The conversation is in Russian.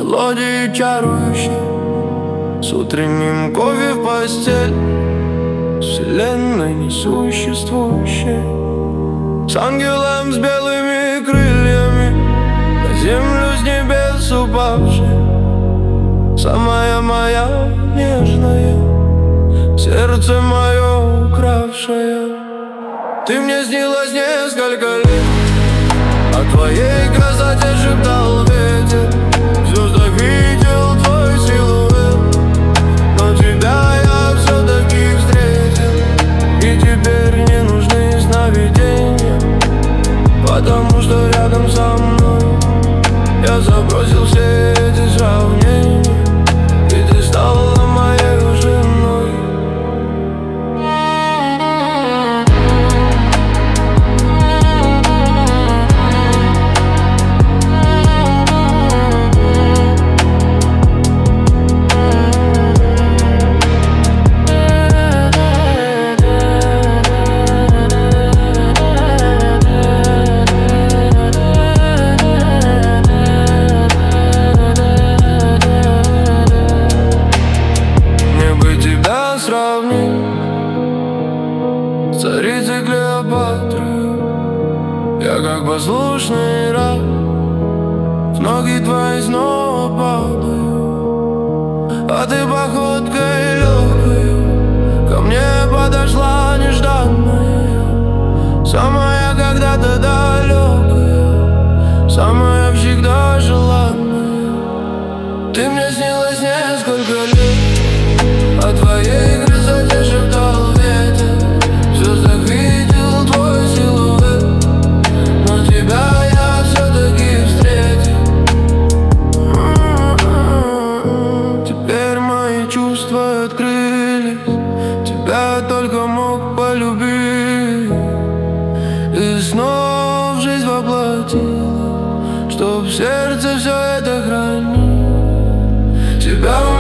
мелодии чарующей, с утренним кофе в постель, вселенной несуществующей, с ангелом с белыми крыльями, на землю с небес упавшей, самая моя нежная, сердце мое укравшее. Ты мне снилась несколько лет, о твоей красоте шептал ветер, в звездах видел твой силуэт, но тебя я все-таки встретил, и теперь не нужны сновидения, потому что рядом со мной я забросил все эти сравнения, и ты стала моей женой. Царицы Клеопатры, я как послушный раб, в ноги твои снова падаю, а ты походкой легкою ко мне подошла нежданная, самая когда-то далекая, самая всегда желанная. Ты мне снилась несколько лет, о твоей красоте шептал ветер, в звездах видел твой силуэт, но тебя я все-таки встретил. Теперь мои чувства открылись, тебя только мог полюбить, и снова в жизнь воплотила, чтоб в сердце все это хранить. Тебя